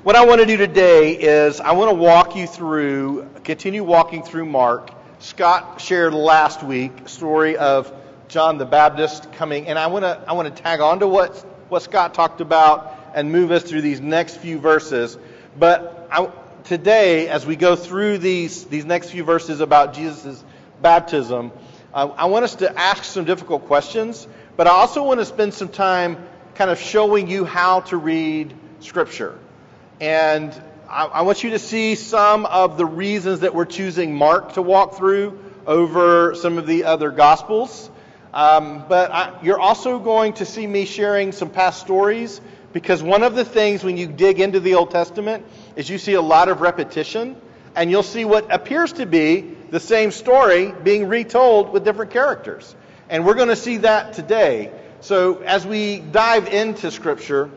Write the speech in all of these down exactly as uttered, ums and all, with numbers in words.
What I want to do today is I want to walk you through, continue walking through Mark. Scott shared last week a story of John the Baptist coming, and I want to I want to tag on to what what Scott talked about and move us through these next few verses. But I, today, as we go through these these next few verses about Jesus' baptism, uh, I want us to ask some difficult questions, but I also want to spend some time kind of showing you how to read Scripture. And I, I want you to see some of the reasons that we're choosing Mark to walk through over some of the other Gospels. Um, but I, you're also going to see me sharing some past stories, because one of the things when you dig into the Old Testament is you see a lot of repetition, and you'll see what appears to be the same story being retold with different characters. And we're going to see that today. So as we dive into Scripture,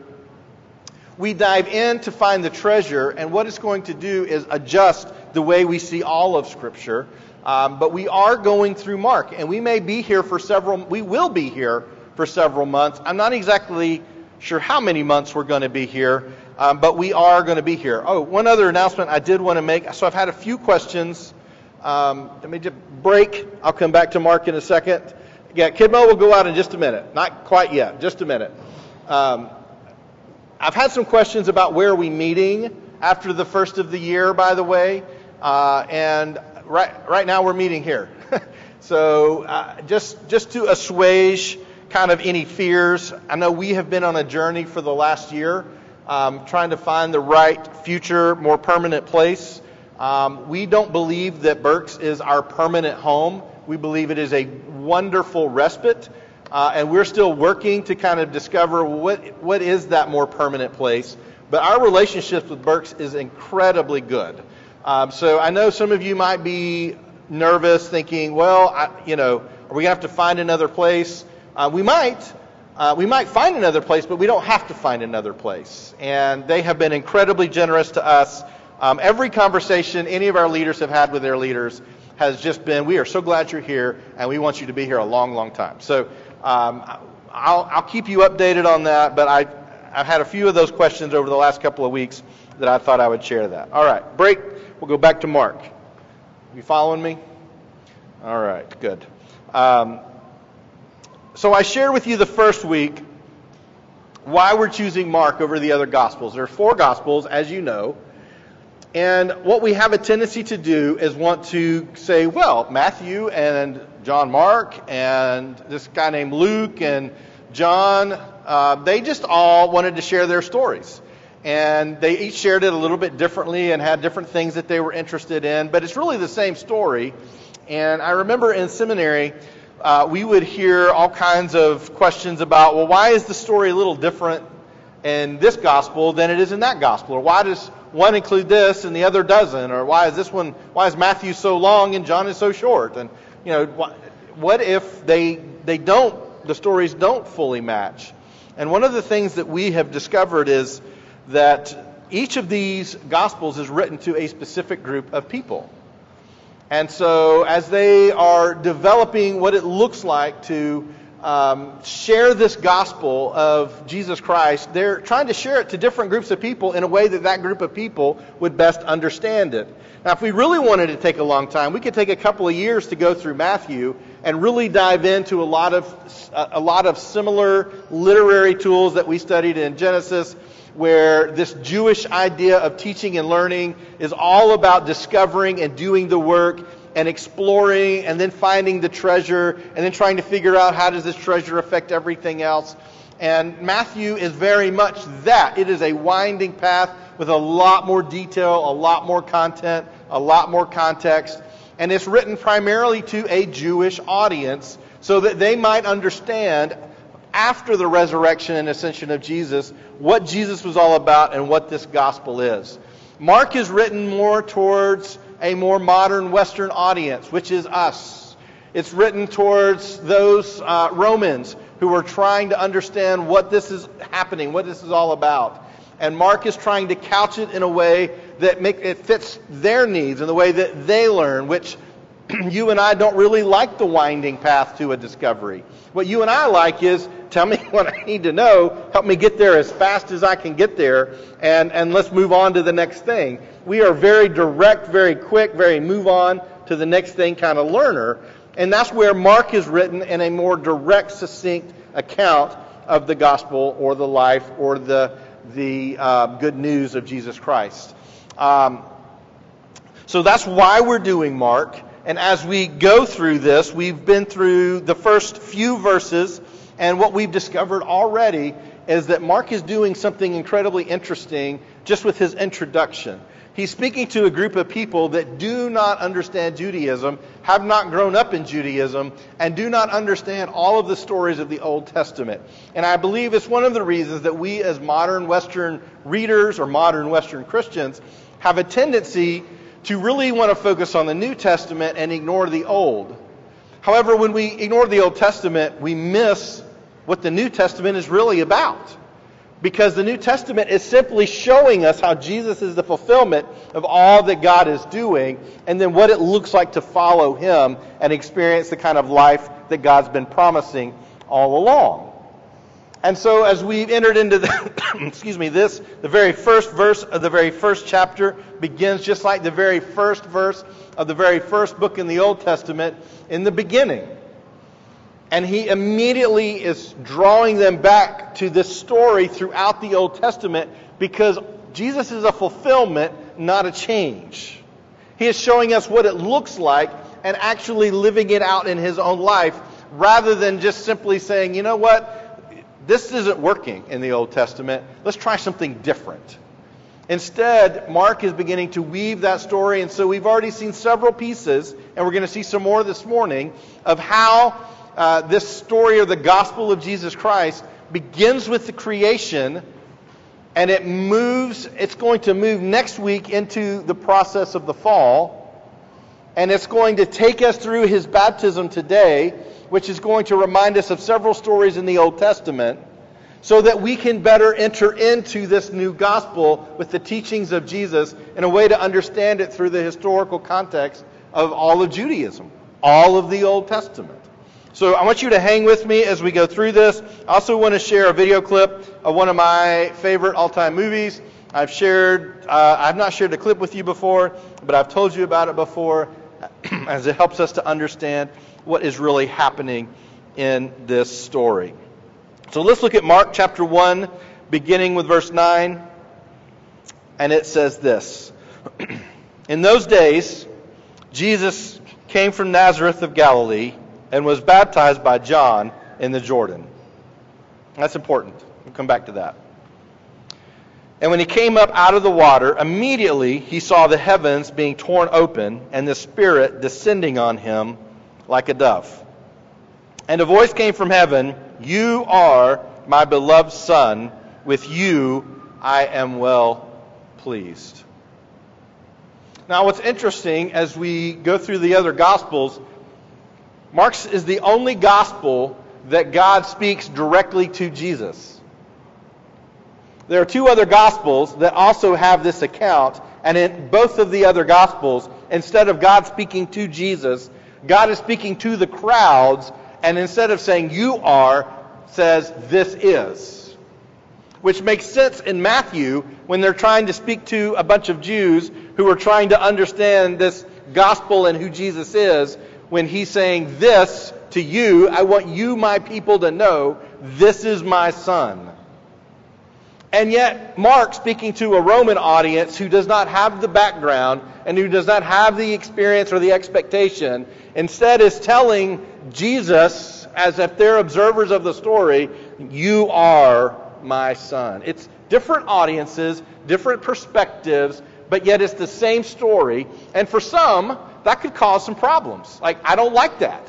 we dive in to find the treasure, and what it's going to do is adjust the way we see all of Scripture. Um, but we are going through Mark, and we may be here for several, we will be here for several months. I'm not exactly sure how many months we're going to be here, um, but we are going to be here. Oh, one other announcement I did want to make. So I've had a few questions. Um, let me just break. I'll come back to Mark in a second. Yeah, Kidmo will go out in just a minute. Not quite yet, just a minute. Um, I've had some questions about where are we meeting after the first of the year, by the way. Uh, and right right now we're meeting here. so uh, just just to assuage kind of any fears, I know we have been on a journey for the last year, um, trying to find the right future, more permanent place. Um, we don't believe that Berks is our permanent home. We believe it is a wonderful respite. Uh, and we're still working to kind of discover what what is that more permanent place. But our relationship with Berks is incredibly good. Um, so I know some of you might be nervous, thinking, well, I, you know, are we going to have to find another place? Uh, we might. Uh, we might find another place, but we don't have to find another place. And they have been incredibly generous to us. Um, every conversation any of our leaders have had with their leaders has just been, we are so glad you're here, and we want you to be here a long, long time. So Um, I'll, I'll keep you updated on that, but I, I've had a few of those questions over the last couple of weeks that I thought I would share that. All right, break. We'll go back to Mark. You following me? All right, good. Um, so I shared with you the first week why we're choosing Mark over the other Gospels. There are four Gospels, as you know. And what we have a tendency to do is want to say, well, Matthew and John Mark and this guy named Luke and John, uh, they just all wanted to share their stories. And they each shared it a little bit differently and had different things that they were interested in. But it's really the same story. And I remember in seminary, uh, we would hear all kinds of questions about, well, why is the story a little different in this gospel than it is in that gospel? Or why does one include this and the other doesn't? Or why is this one, why is Matthew so long and John is so short? And, you know, what, what if they they don't, the stories don't fully match? And one of the things that we have discovered is that each of these gospels is written to a specific group of people. And so as they are developing what it looks like to Um, share this gospel of Jesus Christ, they're trying to share it to different groups of people in a way that that group of people would best understand it. Now, if we really wanted to take a long time, we could take a couple of years to go through Matthew and really dive into a lot of a lot of similar literary tools that we studied in Genesis, where this Jewish idea of teaching and learning is all about discovering and doing the work and exploring and then finding the treasure and then trying to figure out how does this treasure affect everything else. And Matthew is very much that. It is a winding path with a lot more detail, a lot more content, a lot more context. And it's written primarily to a Jewish audience so that they might understand after the resurrection and ascension of Jesus what Jesus was all about and what this gospel is. Mark is written more towards a more modern Western audience, which is us. It's written towards those uh, Romans who are trying to understand what this is happening, what this is all about. And Mark is trying to couch it in a way that make, it fits their needs and the way that they learn, which you and I don't really like the winding path to a discovery. What you and I like is, tell me what I need to know, help me get there as fast as I can get there, and, and let's move on to the next thing. We are very direct, very quick, very move on to the next thing kind of learner. And that's where Mark is written in a more direct, succinct account of the gospel or the life or the, the uh, good news of Jesus Christ. Um, so that's why we're doing Mark. And as we go through this, we've been through the first few verses, and what we've discovered already is that Mark is doing something incredibly interesting just with his introduction. He's speaking to a group of people that do not understand Judaism, have not grown up in Judaism, and do not understand all of the stories of the Old Testament. And I believe it's one of the reasons that we as modern Western readers or modern Western Christians have a tendency to really want to focus on the New Testament and ignore the Old. However, when we ignore the Old Testament, we miss what the New Testament is really about. Because the New Testament is simply showing us how Jesus is the fulfillment of all that God is doing, and then what it looks like to follow Him and experience the kind of life that God's been promising all along. And so as we've entered into the, excuse me, this, the very first verse of the very first chapter begins just like the very first verse of the very first book in the Old Testament in the beginning. And he immediately is drawing them back to this story throughout the Old Testament because Jesus is a fulfillment, not a change. He is showing us what it looks like and actually living it out in His own life rather than just simply saying, you know what, this isn't working in the Old Testament. Let's try something different. Instead, Mark is beginning to weave that story, and so we've already seen several pieces, and we're going to see some more this morning, of how uh, this story of the gospel of Jesus Christ begins with the creation, and it moves, it's going to move next week into the process of the fall, and it's going to take us through His baptism today, which is going to remind us of several stories in the Old Testament, so that we can better enter into this new gospel with the teachings of Jesus in a way to understand it through the historical context of all of Judaism, all of the Old Testament. So I want you to hang with me as we go through this. I also want to share a video clip of one of my favorite all-time movies. I've shared, uh, I've not shared a clip with you before, but I've told you about it before, as it helps us to understand what is really happening in this story. So let's look at Mark chapter one, beginning with verse nine. And it says this. In those days, Jesus came from Nazareth of Galilee and was baptized by John in the Jordan. That's important. We'll come back to that. And when he came up out of the water, immediately he saw the heavens being torn open and the Spirit descending on him like a dove. And a voice came from heaven, "You are my beloved Son. With you I am well pleased." Now what's interesting as we go through the other Gospels, Mark's is the only Gospel that God speaks directly to Jesus. There are two other Gospels that also have this account, and in both of the other Gospels, instead of God speaking to Jesus, God is speaking to the crowds, and instead of saying, "You are," says, "This is." Which makes sense in Matthew when they're trying to speak to a bunch of Jews who are trying to understand this gospel and who Jesus is, when he's saying, "This to you, I want you, my people, to know, this is my Son." And yet, Mark, speaking to a Roman audience who does not have the background and who does not have the experience or the expectation, instead is telling Jesus, as if they're observers of the story, "You are my Son." It's different audiences, different perspectives, but yet it's the same story. And for some, that could cause some problems. Like, I don't like that.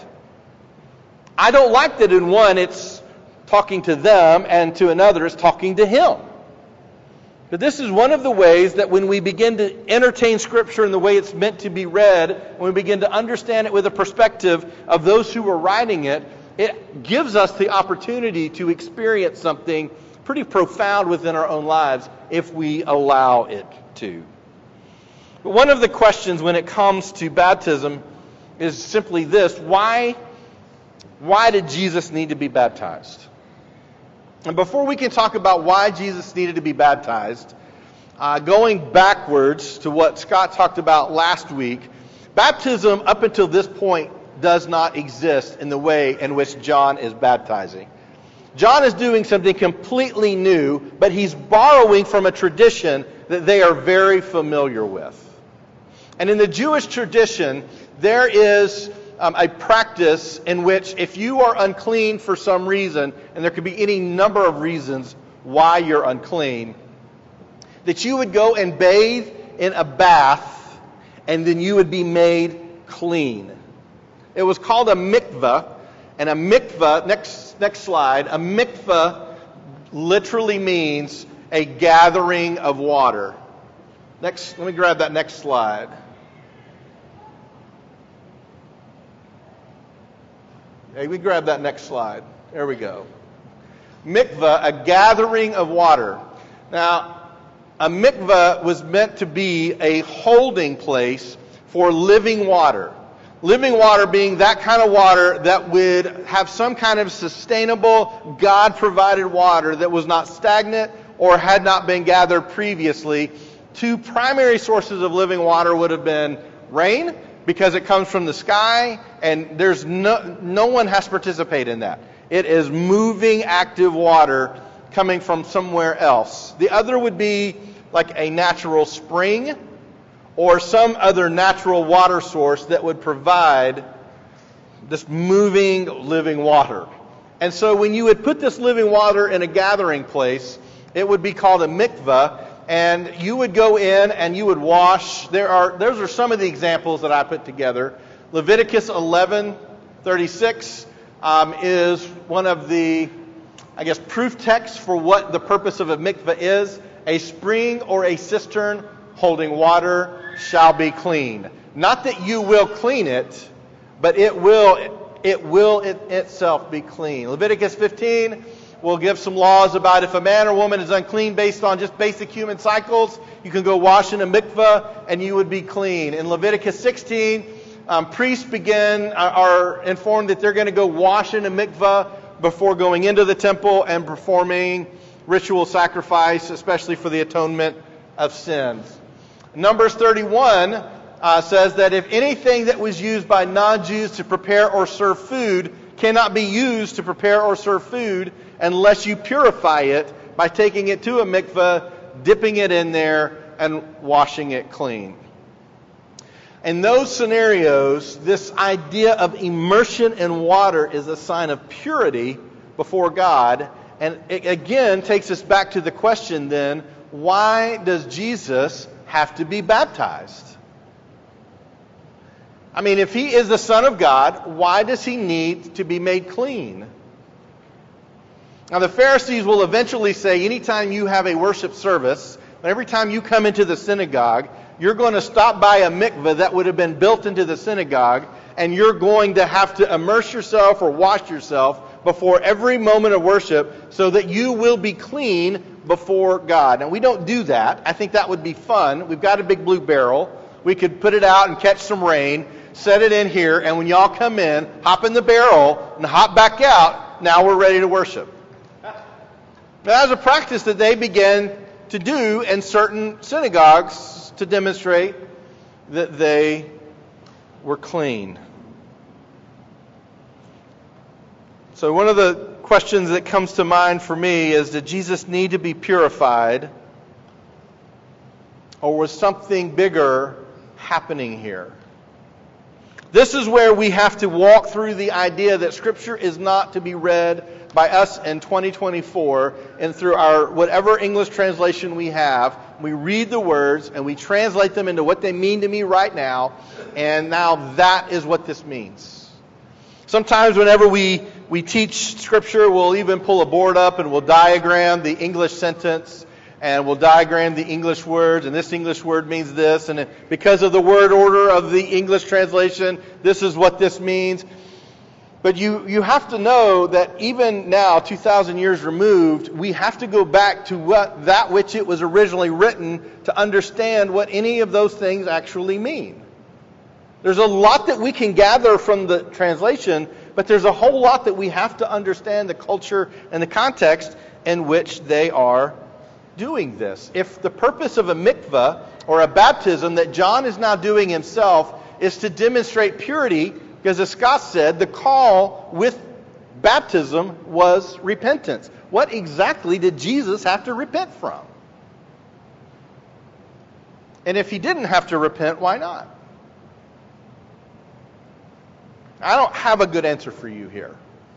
I don't like that in one, it's talking to them, and to another, it's talking to Him. But this is one of the ways that when we begin to entertain Scripture in the way it's meant to be read, when we begin to understand it with a perspective of those who are writing it, it gives us the opportunity to experience something pretty profound within our own lives if we allow it to. But one of the questions when it comes to baptism is simply this: why, why did Jesus need to be baptized? And before we can talk about why Jesus needed to be baptized, uh, going backwards to what Scott talked about last week, baptism up until this point does not exist in the way in which John is baptizing. John is doing something completely new, but he's borrowing from a tradition that they are very familiar with. And in the Jewish tradition, there is um, a practice in which if you are unclean for some reason, and there could be any number of reasons why you're unclean, that you would go and bathe in a bath, and then you would be made clean. It was called a mikveh, and a mikveh, next, next slide, a mikveh literally means a gathering of water. Next, let me grab that next slide. Hey, we grab that next slide. There we go. Mikveh, a gathering of water. Now, a mikveh was meant to be a holding place for living water. Living water being that kind of water that would have some kind of sustainable, God-provided water that was not stagnant or had not been gathered previously. Two primary sources of living water would have been rain, because it comes from the sky, and there's no, no one has to participate in that. It is moving, active water coming from somewhere else. The other would be like a natural spring or some other natural water source that would provide this moving, living water. And so when you would put this living water in a gathering place, it would be called a mikveh, and you would go in and you would wash. There are those are some of the examples that I put together. Leviticus eleven thirty-six um, is one of the, I guess, proof texts for what the purpose of a mikveh is. A spring or a cistern holding water shall be clean. Not that you will clean it, but it will it will it itself be clean. Leviticus fifteen will give some laws about if a man or woman is unclean based on just basic human cycles, you can go wash in a mikveh and you would be clean. In Leviticus sixteen, um, priests begin are, are informed that they're going to go wash in a mikveh before going into the temple and performing ritual sacrifice, especially for the atonement of sins. Numbers thirty-one uh, says that if anything that was used by non-Jews to prepare or serve food cannot be used to prepare or serve food unless you purify it by taking it to a mikveh, dipping it in there, and washing it clean. In those scenarios, this idea of immersion in water is a sign of purity before God. And it again takes us back to the question then, why does Jesus have to be baptized? I mean, if he is the Son of God, why does he need to be made clean? Now, the Pharisees will eventually say, anytime you have a worship service, every time you come into the synagogue, you're going to stop by a mikveh that would have been built into the synagogue, and you're going to have to immerse yourself or wash yourself before every moment of worship so that you will be clean before God. Now, we don't do that. I think that would be fun. We've got a big blue barrel. We could put it out and catch some rain, set it in here, and when y'all come in, hop in the barrel and hop back out. Now we're ready to worship. That was a practice that they began to do in certain synagogues to demonstrate that they were clean. So one of the questions that comes to mind for me is, did Jesus need to be purified, or was something bigger happening here? This is where we have to walk through the idea that Scripture is not to be read by us in twenty twenty-four and through our whatever English translation we have. We read the words and we translate them into what they mean to me right now, and now that is what this means. Sometimes whenever we, we teach Scripture, we'll even pull a board up and we'll diagram the English sentence, and we'll diagram the English words, and this English word means this, and because of the word order of the English translation, this is what this means. But you, you have to know that even now, two thousand years removed, we have to go back to what that which it was originally written to understand what any of those things actually mean. There's a lot that we can gather from the translation, but there's a whole lot that we have to understand the culture and the context in which they are doing this. If the purpose of a mikveh or a baptism that John is now doing himself is to demonstrate purity, because as Scott said, the call with baptism was repentance. What exactly did Jesus have to repent from? And if he didn't have to repent, why not? I don't have a good answer for you here.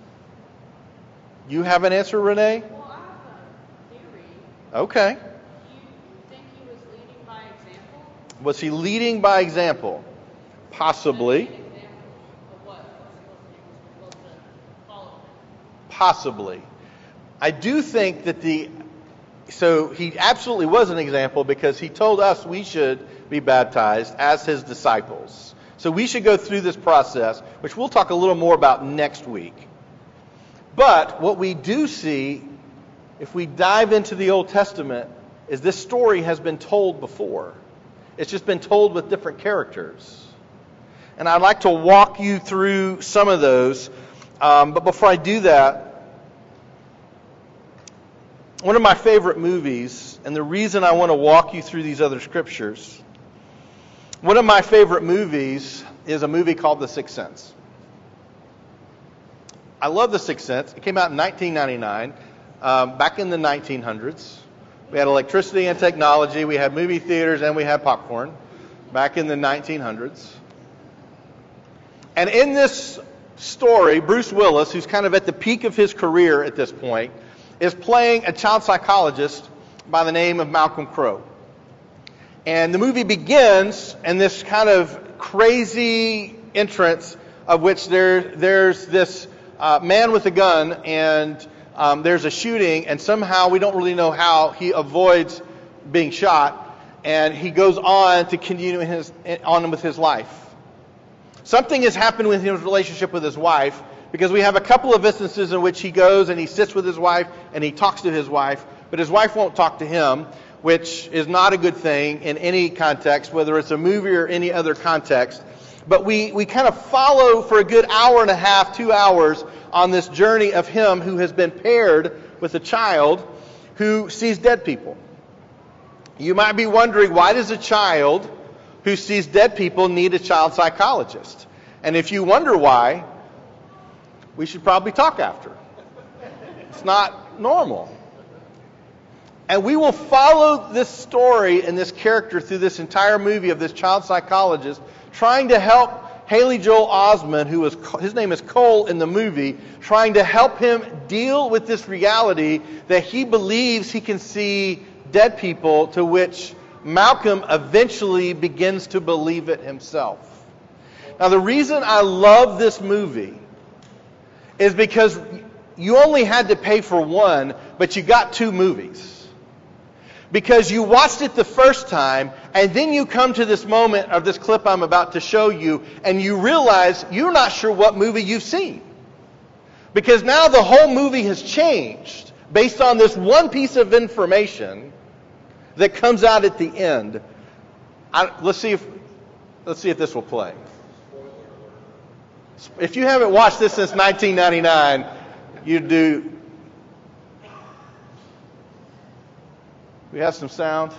You have an answer, Renee? Well, I have a theory. Okay. Do you think he was leading by example? Was he leading by example? Possibly. An example of what was supposed to follow him. Possibly. I do think that the... So he absolutely was an example because he told us we should be baptized as his disciples. So we should go through this process, which we'll talk a little more about next week. But what we do see, if we dive into the Old Testament, is this story has been told before. It's just been told with different characters. And I'd like to walk you through some of those. Um, but before I do that, one of my favorite movies, and the reason I want to walk you through these other scriptures, one of my favorite movies is a movie called The Sixth Sense. I love The Sixth Sense. It came out in nineteen ninety-nine, um, back in the nineteen hundreds. We had electricity and technology. We had movie theaters and we had popcorn back in the nineteen hundreds. And in this story, Bruce Willis, who's kind of at the peak of his career at this point, is playing a child psychologist by the name of Malcolm Crowe. And the movie begins in this kind of crazy entrance of which there, there's this uh, man with a gun and um, there's a shooting, and somehow we don't really know how he avoids being shot, and he goes on to continue his, on with his life. Something has happened with his relationship with his wife, because we have a couple of instances in which he goes and he sits with his wife and he talks to his wife, but his wife won't talk to him, which is not a good thing in any context, whether it's a movie or any other context. But we, we kind of follow for a good hour and a half, two hours, on this journey of him who has been paired with a child who sees dead people. You might be wondering, why does a child who sees dead people need a child psychologist? And if you wonder why, we should probably talk after. It's not normal. And we will follow this story and this character through this entire movie of this child psychologist trying to help Haley Joel Osment, who is, his name is Cole in the movie, trying to help him deal with this reality that he believes he can see dead people, to which Malcolm eventually begins to believe it himself. Now, the reason I love this movie is because you only had to pay for one, but you got two movies. Because you watched it the first time, and then you come to this moment of this clip I'm about to show you, and you realize you're not sure what movie you've seen. Because now the whole movie has changed based on this one piece of information that comes out at the end. I, let's see if let's see if this will play. If you haven't watched this since nineteen ninety-nine, you do. We have some sound.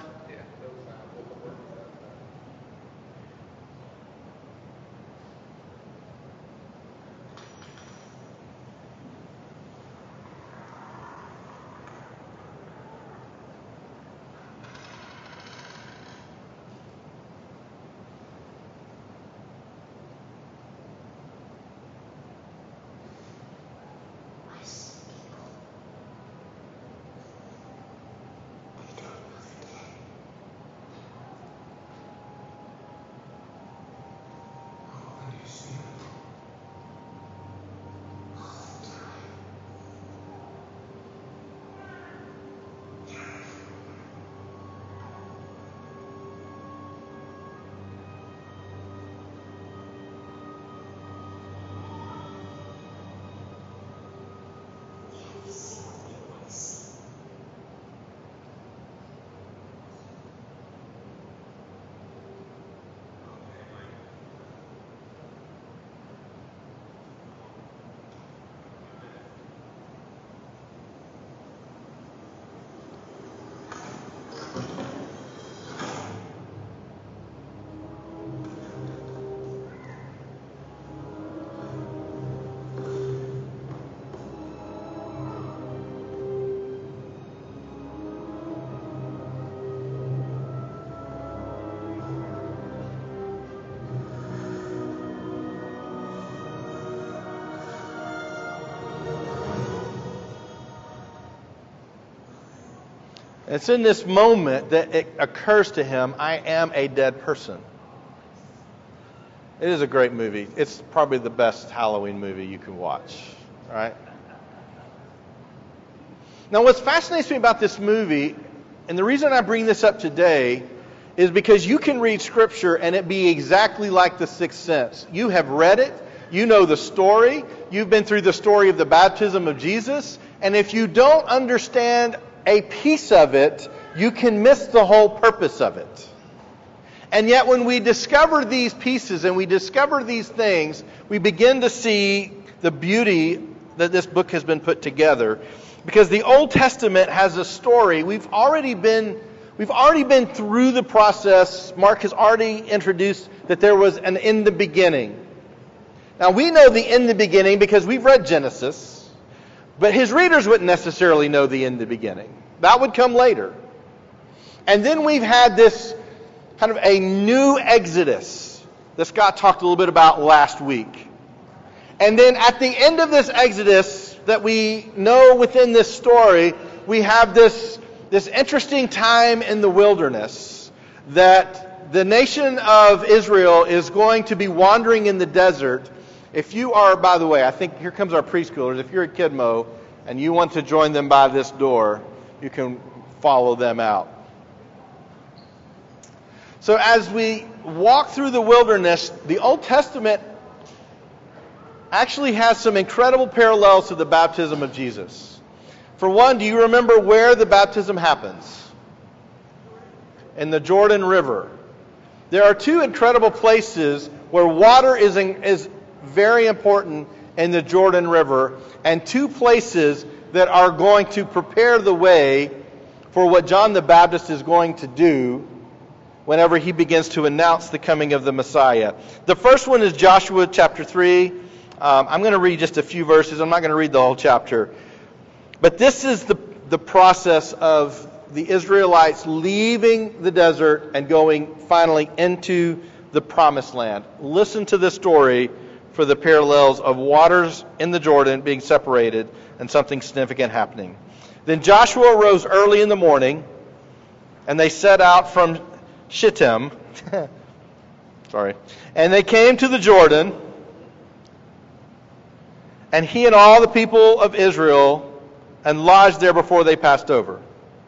It's in this moment that it occurs to him, I am a dead person. It is a great movie. It's probably the best Halloween movie you can watch, right? Now, what fascinates me about this movie, and the reason I bring this up today, is because you can read Scripture and it be exactly like The Sixth Sense. You have read it. You know the story. You've been through the story of the baptism of Jesus. And if you don't understand a piece of it, you can miss the whole purpose of it. And yet when we discover these pieces and we discover these things, we begin to see the beauty that this book has been put together. Because the Old Testament has a story. We've already been we've already been through the process. Mark has already introduced that there was an in the beginning. Now we know the in the beginning because we've read Genesis, but his readers wouldn't necessarily know the in the beginning. That would come later. And then we've had this kind of a new Exodus that Scott talked a little bit about last week. And then at the end of this Exodus that we know within this story, we have this, this interesting time in the wilderness that the nation of Israel is going to be wandering in the desert. If you are, by the way, I think here comes our preschoolers. If you're a Kidmo and you want to join them by this door, you can follow them out. So as we walk through the wilderness, the Old Testament actually has some incredible parallels to the baptism of Jesus. For one, do you remember where the baptism happens? In the Jordan River. There are two incredible places where water is, in, is very important in the Jordan River, and two places that are going to prepare the way for what John the Baptist is going to do whenever he begins to announce the coming of the Messiah. The first one is Joshua chapter three. Um, I'm going to read just a few verses. I'm not going to read the whole chapter. But this is the, the process of the Israelites leaving the desert and going finally into the promised land. Listen to this story for the parallels of waters in the Jordan being separated and something significant happening. Then Joshua rose early in the morning, and they set out from Shittim. Sorry. And they came to the Jordan, and he and all the people of Israel and lodged there before they passed over.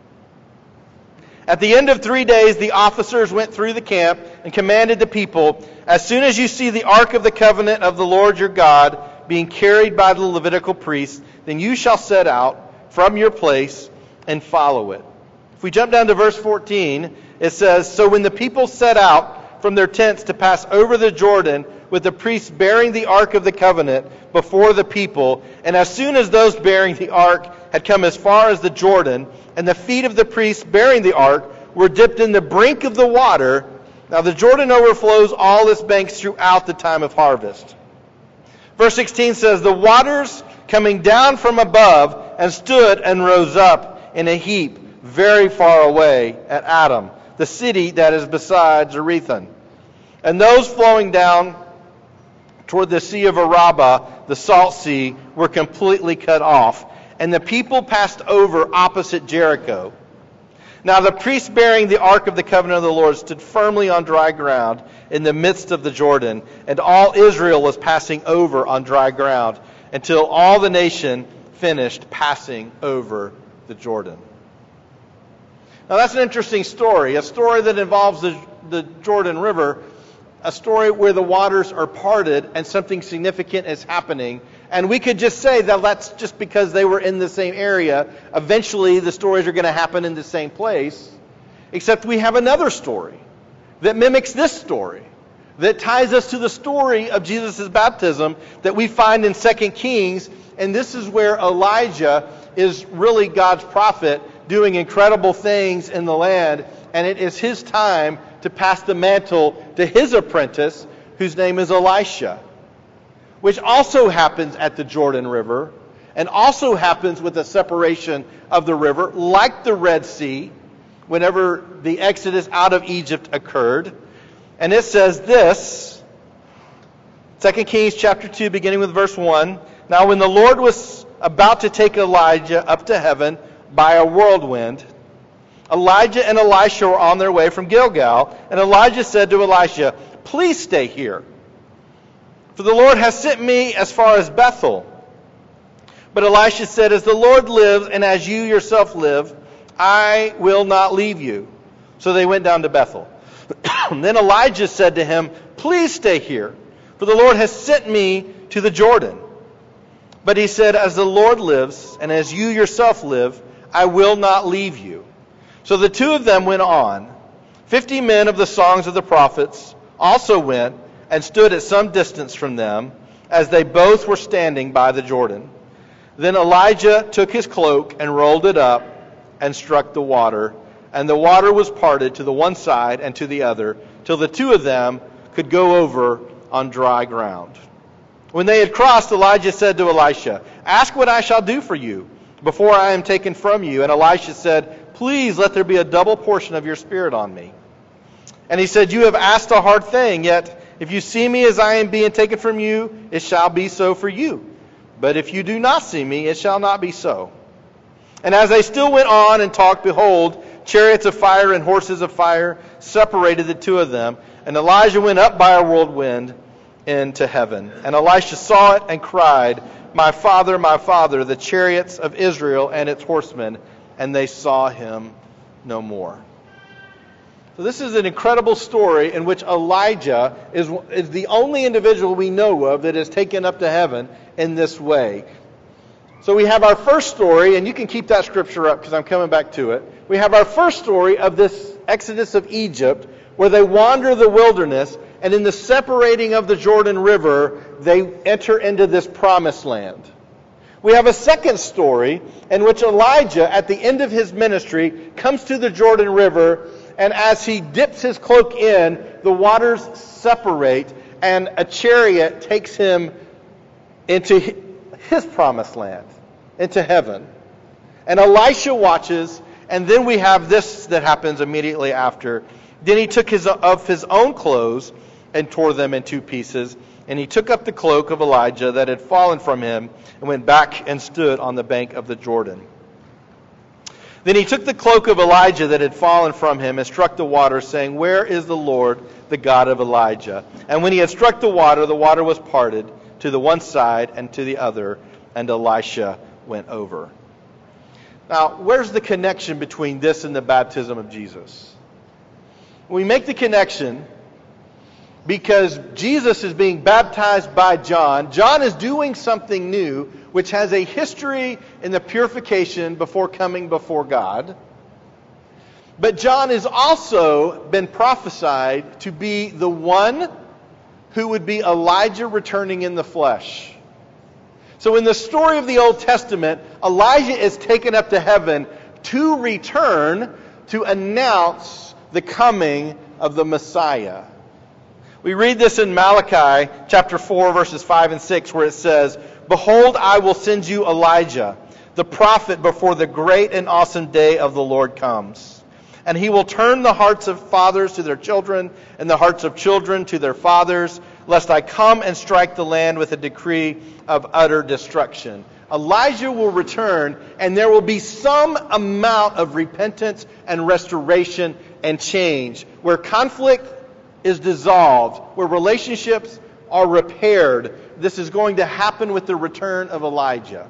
At the end of three days, the officers went through the camp and commanded the people, as soon as you see the ark of the covenant of the Lord your God being carried by the Levitical priests, then you shall set out from your place and follow it. If we jump down to verse fourteen, it says, So when the people set out from their tents to pass over the Jordan, with the priests bearing the ark of the covenant before the people, and as soon as those bearing the ark had come as far as the Jordan, and the feet of the priests bearing the ark were dipped in the brink of the water, now the Jordan overflows all its banks throughout the time of harvest. Verse sixteen says, The waters coming down from above and stood and rose up in a heap very far away at Adam, the city that is beside Zarethan. And those flowing down toward the sea of Arabah, the salt sea, were completely cut off. And the people passed over opposite Jericho. Now the priests bearing the ark of the covenant of the Lord stood firmly on dry ground in the midst of the Jordan, and all Israel was passing over on dry ground until all the nation finished passing over the Jordan. Now that's an interesting story, a story that involves the, the Jordan River, a story where the waters are parted and something significant is happening. And we could just say that that's just because they were in the same area. Eventually the stories are going to happen in the same place. Except we have another story that mimics this story, that ties us to the story of Jesus' baptism that we find in Second Kings. And this is where Elijah is really God's prophet doing incredible things in the land. And it is his time to pass the mantle to his apprentice, whose name is Elisha, which also happens at the Jordan River and also happens with the separation of the river, like the Red Sea, whenever the exodus out of Egypt occurred. And it says this, Second Kings chapter two, beginning with verse one, Now when the Lord was about to take Elijah up to heaven by a whirlwind, Elijah and Elisha were on their way from Gilgal, and Elijah said to Elisha, "Please stay here, for the Lord has sent me as far as Bethel." But Elisha said, "As the Lord lives, and as you yourself live, I will not leave you." So they went down to Bethel. Then Elijah said to him, "Please stay here, for the Lord has sent me to the Jordan." But he said, "As the Lord lives, and as you yourself live, I will not leave you." So the two of them went on. Fifty men of the songs of the prophets also went and stood at some distance from them, as they both were standing by the Jordan. Then Elijah took his cloak and rolled it up and struck the water, and the water was parted to the one side and to the other, till the two of them could go over on dry ground. When they had crossed, Elijah said to Elisha, "Ask what I shall do for you before I am taken from you." And Elisha said, "Please let there be a double portion of your spirit on me." And he said, "You have asked a hard thing, yet if you see me as I am being taken from you, it shall be so for you. But if you do not see me, it shall not be so." And as they still went on and talked, behold, chariots of fire and horses of fire separated the two of them. And Elijah went up by a whirlwind into heaven. And Elisha saw it and cried, "My father, my father, the chariots of Israel and its horsemen." And they saw him no more. So this is an incredible story in which Elijah is, is the only individual we know of that is taken up to heaven in this way. So we have our first story, and you can keep that scripture up because I'm coming back to it. We have our first story of this Exodus of Egypt, where they wander the wilderness, and in the separating of the Jordan River, they enter into this promised land. We have a second story in which Elijah, at the end of his ministry, comes to the Jordan River, and as he dips his cloak in, the waters separate, and a chariot takes him into his promised land, into heaven. And Elisha watches, and then we have this that happens immediately after. Then he took his of his own clothes and tore them in two pieces, and he took up the cloak of Elijah that had fallen from him and went back and stood on the bank of the Jordan. Then he took the cloak of Elijah that had fallen from him and struck the water, saying, "Where is the Lord, the God of Elijah?" And when he had struck the water, the water was parted to the one side and to the other, and Elisha went over. Now, where's the connection between this and the baptism of Jesus? We make the connection because Jesus is being baptized by John. John is doing something new, which has a history in the purification before coming before God. But John has also been prophesied to be the one who would be Elijah returning in the flesh. So in the story of the Old Testament, Elijah is taken up to heaven to return to announce the coming of the Messiah. We read this in Malachi chapter four, verses five and six, where it says, "Behold, I will send you Elijah, the prophet, before the great and awesome day of the Lord comes. And he will turn the hearts of fathers to their children, and the hearts of children to their fathers, lest I come and strike the land with a decree of utter destruction." Elijah will return, and there will be some amount of repentance and restoration and change, where conflict is dissolved, where relationships are repaired. This is going to happen with the return of Elijah.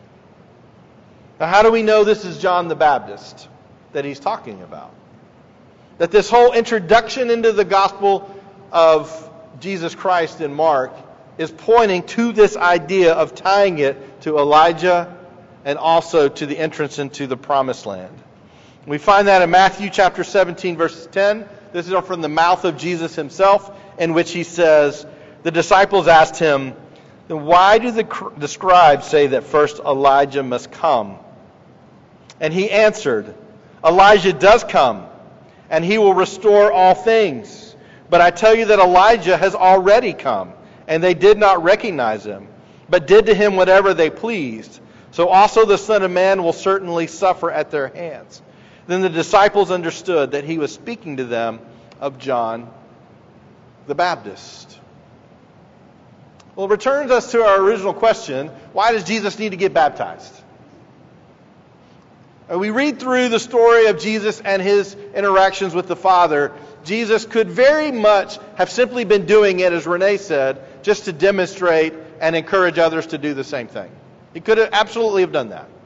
Now, how do we know this is John the Baptist that he's talking about? That this whole introduction into the gospel of Jesus Christ in Mark is pointing to this idea of tying it to Elijah and also to the entrance into the promised land. We find that in Matthew chapter seventeen, verse ten. This is from the mouth of Jesus himself, in which he says, the disciples asked him, "Then why do the, the scribes say that first Elijah must come?" And he answered, "Elijah does come, and he will restore all things. But I tell you that Elijah has already come, and they did not recognize him, but did to him whatever they pleased. So also the Son of Man will certainly suffer at their hands." Then the disciples understood that he was speaking to them of John the Baptist. Well, it returns us to our original question: why does Jesus need to get baptized? And we read through the story of Jesus and his interactions with the Father. Jesus could very much have simply been doing it, as Renee said, just to demonstrate and encourage others to do the same thing. He could have absolutely have done that.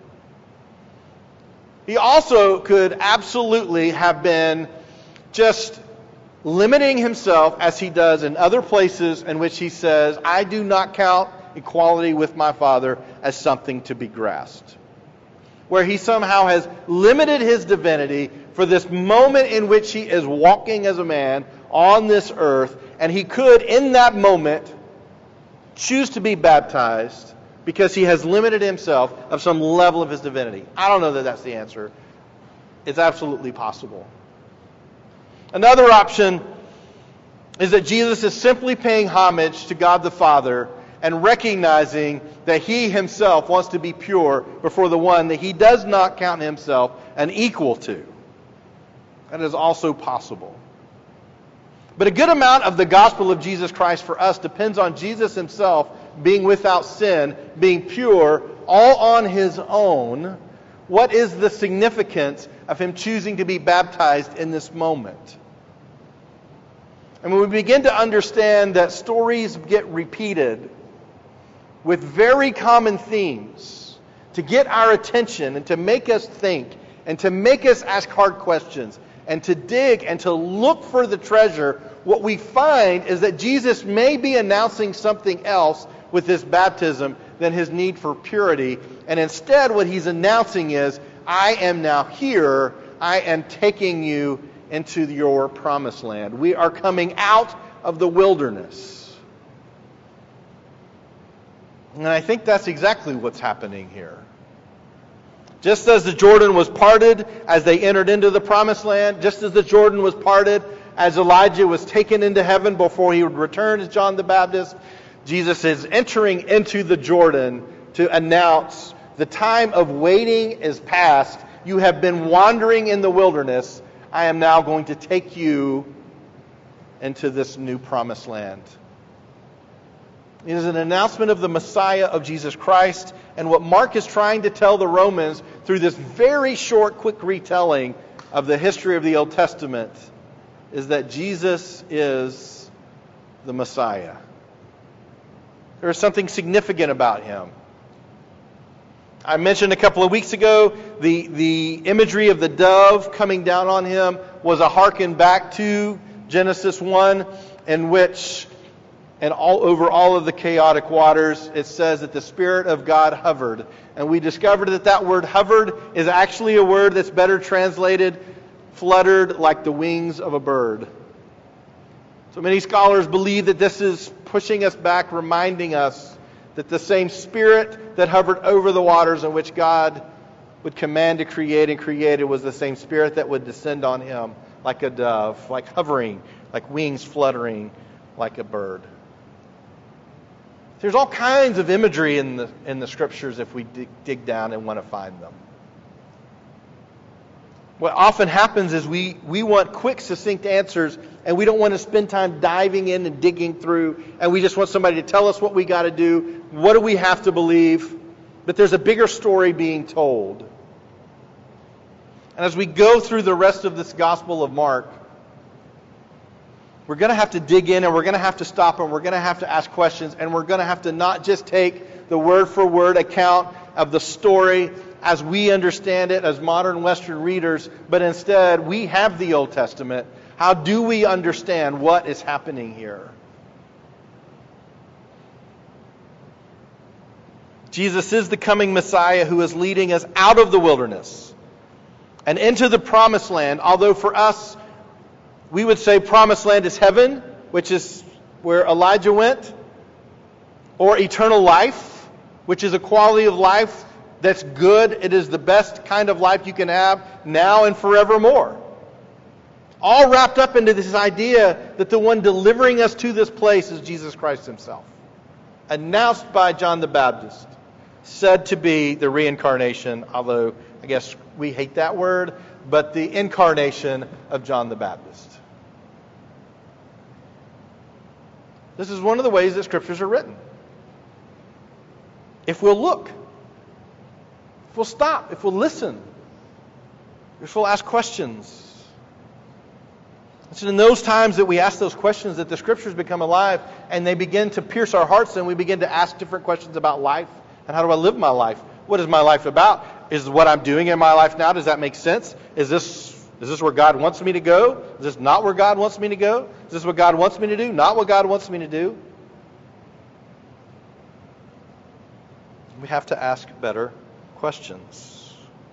He also could absolutely have been just limiting himself, as he does in other places in which he says, I do not count equality with my Father as something to be grasped. Where he somehow has limited his divinity for this moment in which he is walking as a man on this earth, and he could, in that moment, choose to be baptized because he has limited himself of some level of his divinity. I don't know that that's the answer. It's absolutely possible. Another option is that Jesus is simply paying homage to God the Father and recognizing that he himself wants to be pure before the one that he does not count himself an equal to. That is also possible. But a good amount of the gospel of Jesus Christ for us depends on Jesus himself being without sin, being pure, all on his own. What is the significance of him choosing to be baptized in this moment? And when we begin to understand that stories get repeated with very common themes to get our attention and to make us think and to make us ask hard questions and to dig and to look for the treasure, what we find is that Jesus may be announcing something else with this baptism than his need for purity. And instead what he's announcing is, I am now here. I am taking you into your promised land. We are coming out of the wilderness. And I think that's exactly what's happening here. Just as the Jordan was parted as they entered into the promised land, just as the Jordan was parted as Elijah was taken into heaven before he would return as John the Baptist, Jesus is entering into the Jordan to announce the time of waiting is past. You have been wandering in the wilderness. I am now going to take you into this new promised land. It is an announcement of the Messiah of Jesus Christ, and what Mark is trying to tell the Romans through this very short, quick retelling of the history of the Old Testament is that Jesus is the Messiah. There is something significant about him. I mentioned a couple of weeks ago the, the imagery of the dove coming down on him was a hearken back to Genesis one, in which, and all over all of the chaotic waters, it says that the Spirit of God hovered. And we discovered that that word hovered is actually a word that's better translated fluttered like the wings of a bird. So many scholars believe that this is pushing us back, reminding us that the same Spirit that hovered over the waters in which God would command to create and created was the same Spirit that would descend on him like a dove, like hovering, like wings fluttering like a bird. There's all kinds of imagery in the in the Scriptures if we dig, dig down and want to find them. What often happens is we, we want quick, succinct answers, and we don't want to spend time diving in and digging through, and we just want somebody to tell us what we got to do, what do we have to believe, but there's a bigger story being told. And as we go through the rest of this Gospel of Mark, we're going to have to dig in, and we're going to have to stop, and we're going to have to ask questions, and we're going to have to not just take the word-for-word account of the story as we understand it as modern Western readers, but instead we have the Old Testament. How do we understand what is happening here? Jesus is the coming Messiah who is leading us out of the wilderness and into the promised land, although for us, we would say promised land is heaven, which is where Elijah went, or eternal life, which is a quality of life that's good. It is the best kind of life you can have now and forevermore. All wrapped up into this idea that the one delivering us to this place is Jesus Christ himself. Announced by John the Baptist. Said to be the reincarnation, although I guess we hate that word, but the incarnation of John the Baptist. This is one of the ways that Scriptures are written. If we'll look, if we'll stop, if we'll listen, We still ask questions. It's in those times that we ask those questions that the Scriptures become alive and they begin to pierce our hearts, and we begin to ask different questions about life and how do I live my life? What is my life about? Is what I'm doing in my life now, does that make sense? Is this is this where God wants me to go? Is this not where God wants me to go? Is this what God wants me to do? Not what God wants me to do? We have to ask better questions.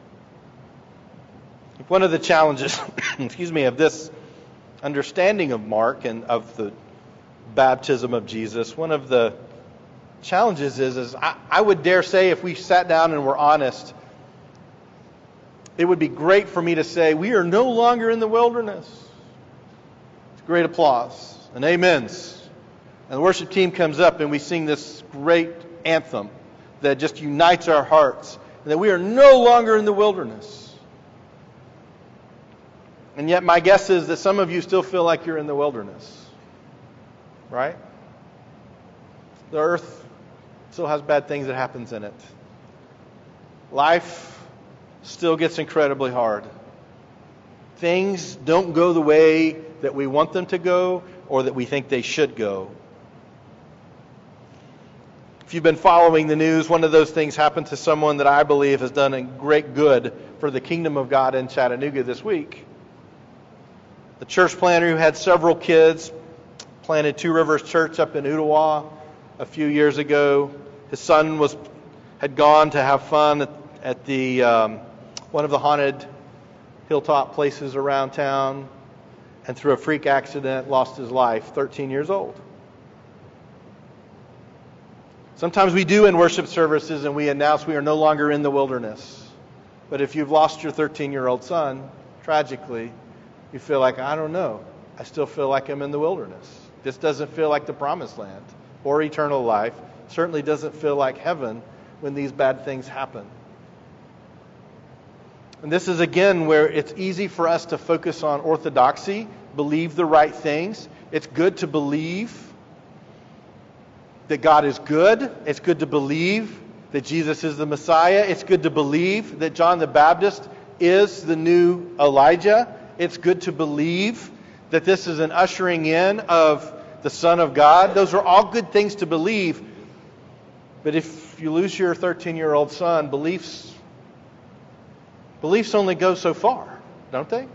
One of the challenges, excuse me, of this understanding of Mark and of the baptism of Jesus, one of the challenges is, is I, I would dare say, if we sat down and were honest, it would be great for me to say, we are no longer in the wilderness. It's great applause and amens. And the worship team comes up and we sing this great anthem that just unites our hearts, and that we are no longer in the wilderness. And yet my guess is that some of you still feel like you're in the wilderness. Right? The earth still has bad things that happens in it. Life still gets incredibly hard. Things don't go the way that we want them to go or that we think they should go. If you've been following the news, one of those things happened to someone that I believe has done a great good for the kingdom of God in Chattanooga this week. The church planter who had several kids planted Two Rivers Church up in Ottawa a few years ago. His son was had gone to have fun at, at the um, one of the haunted hilltop places around town, and through a freak accident lost his life, thirteen years old. Sometimes we do in worship services and we announce we are no longer in the wilderness. But if you've lost your thirteen-year-old son, tragically, you feel like, I don't know, I still feel like I'm in the wilderness. This doesn't feel like the promised land or eternal life. Certainly doesn't feel like heaven when these bad things happen. And this is again where it's easy for us to focus on orthodoxy, believe the right things. It's good to believe that God is good. It's good to believe that Jesus is the Messiah. It's good to believe that John the Baptist is the new Elijah. It's good to believe that this is an ushering in of the Son of God. Those are all good things to believe. But if you lose your thirteen-year-old son, beliefs beliefs only go so far, don't they?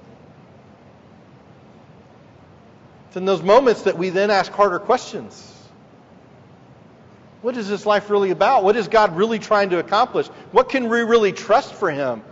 It's in those moments that we then ask harder questions. What is this life really about? What is God really trying to accomplish? What can we really trust for Him?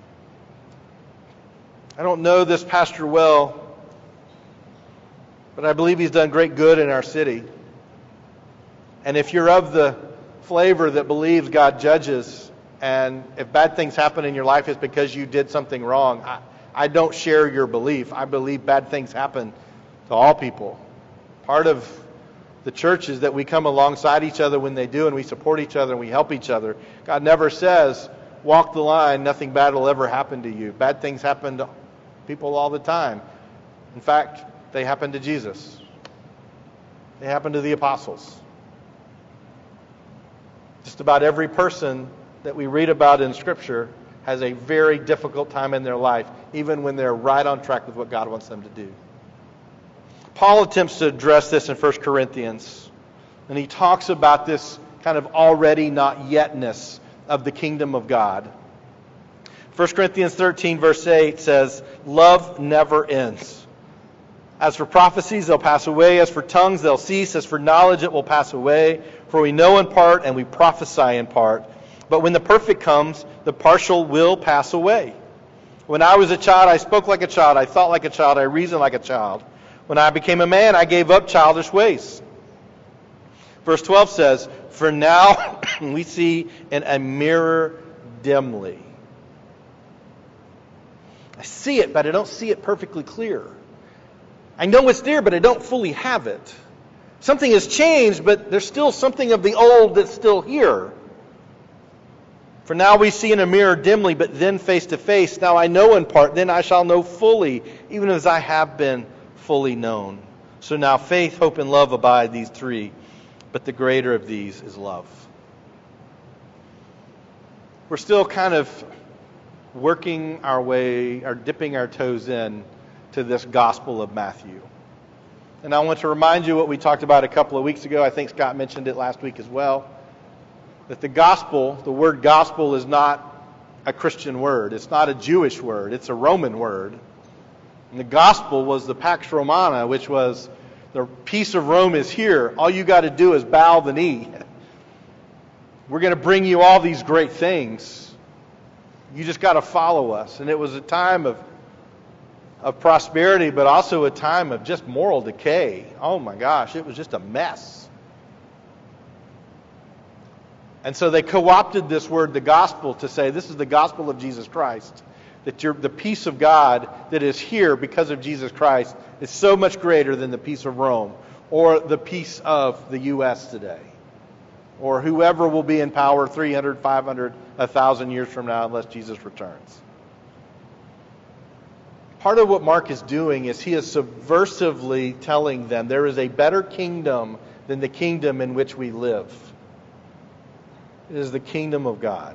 I don't know this pastor well, but I believe he's done great good in our city. And if you're of the flavor that believes God judges, and if bad things happen in your life, it's because you did something wrong, I, I don't share your belief. I believe bad things happen to all people. Part of the church is that we come alongside each other when they do, and we support each other and we help each other. God never says, walk the line, nothing bad will ever happen to you. Bad things happen to people all the time. In fact, they happen to Jesus. They happen to the apostles. Just about every person that we read about in Scripture has a very difficult time in their life, even when they're right on track with what God wants them to do. Paul attempts to address this in First Corinthians, and he talks about this kind of already not yetness of the kingdom of God. First Corinthians thirteen verse eight says, love never ends. As for prophecies, they'll pass away. As for tongues, they'll cease. As for knowledge, it will pass away. For we know in part and we prophesy in part. But when the perfect comes, the partial will pass away. When I was a child, I spoke like a child. I thought like a child. I reasoned like a child. When I became a man, I gave up childish ways. Verse twelve says, for now we see in a mirror dimly. I see it, but I don't see it perfectly clear. I know it's there, but I don't fully have it. Something has changed, but there's still something of the old that's still here. For now we see in a mirror dimly, but then face to face. Now I know in part, then I shall know fully, even as I have been fully known. So now faith, hope, and love abide, these three, but the greater of these is love. We're still kind of working our way, or dipping our toes in to this Gospel of Matthew. And I want to remind you what we talked about a couple of weeks ago. I think Scott mentioned it last week as well. That the gospel, the word gospel, is not a Christian word. It's not a Jewish word. It's a Roman word. And the gospel was the Pax Romana, which was the peace of Rome is here. All you got to do is bow the knee. We're going to bring you all these great things. You just got to follow us. And it was a time of of prosperity, but also a time of just moral decay. Oh my gosh, it was just a mess. And so they co-opted this word, the gospel, to say this is the gospel of Jesus Christ. That you're, the peace of God that is here because of Jesus Christ is so much greater than the peace of Rome or the peace of the U S today. Or whoever will be in power three hundred, five hundred, one thousand years from now unless Jesus returns. Part of what Mark is doing is he is subversively telling them there is a better kingdom than the kingdom in which we live. It is the kingdom of God.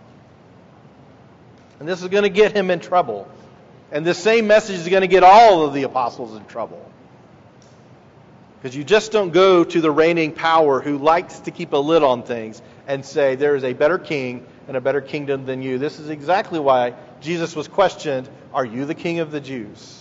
And this is going to get him in trouble. And this same message is going to get all of the apostles in trouble. Because you just don't go to the reigning power who likes to keep a lid on things and say there is a better king and a better kingdom than you. This is exactly why Jesus was questioned, are you the king of the Jews?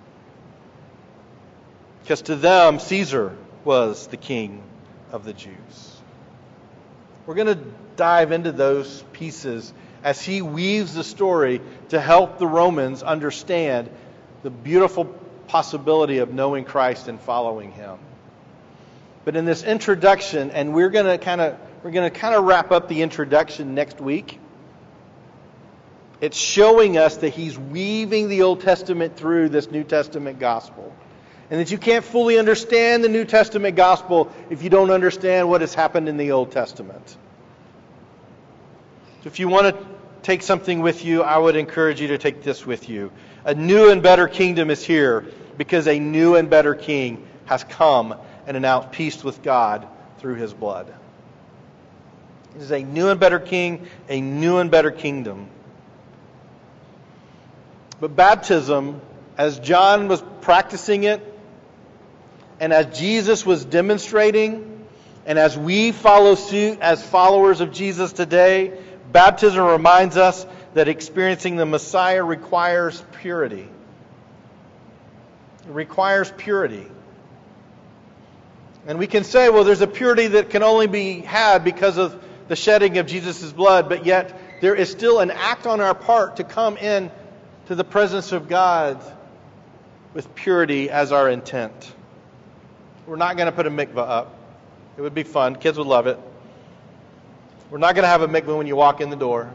Because to them, Caesar was the king of the Jews. We're going to dive into those pieces as he weaves the story to help the Romans understand the beautiful possibility of knowing Christ and following him. But in this introduction, and we're going to kind of we're going to kind of wrap up the introduction next week. It's showing us that he's weaving the Old Testament through this New Testament gospel. And that you can't fully understand the New Testament gospel if you don't understand what has happened in the Old Testament. So if you want to take something with you, I would encourage you to take this with you. A new and better kingdom is here because a new and better king has come and announced peace with God through his blood. It is a new and better king, a new and better kingdom. But baptism, as John was practicing it, and as Jesus was demonstrating, and as we follow suit as followers of Jesus today, baptism reminds us that experiencing the Messiah requires purity. It requires purity. And we can say, well, there's a purity that can only be had because of the shedding of Jesus' blood, but yet there is still an act on our part to come in to the presence of God with purity as our intent. We're not going to put a mikvah up. It would be fun. Kids would love it. We're not going to have a mikvah when you walk in the door.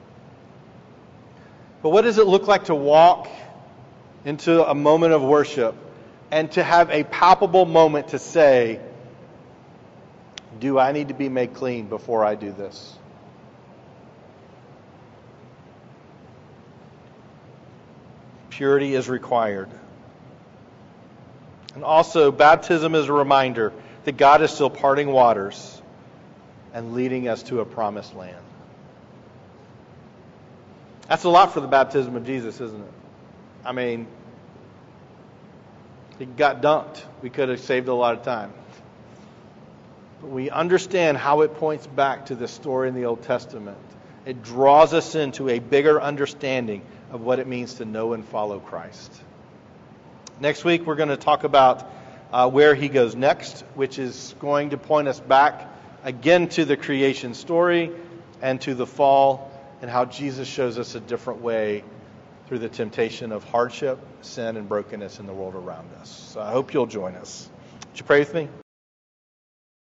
But what does it look like to walk into a moment of worship and to have a palpable moment to say, do I need to be made clean before I do this? Purity is required. And also, baptism is a reminder that God is still parting waters and leading us to a promised land. That's a lot for the baptism of Jesus, isn't it? I mean, he got dunked. We could have saved a lot of time. But we understand how it points back to the story in the Old Testament. It draws us into a bigger understanding of what it means to know and follow Christ. Next week, we're going to talk about uh, where he goes next, which is going to point us back again to the creation story and to the fall, and how Jesus shows us a different way through the temptation of hardship, sin, and brokenness in the world around us. So I hope you'll join us. Would you pray with me?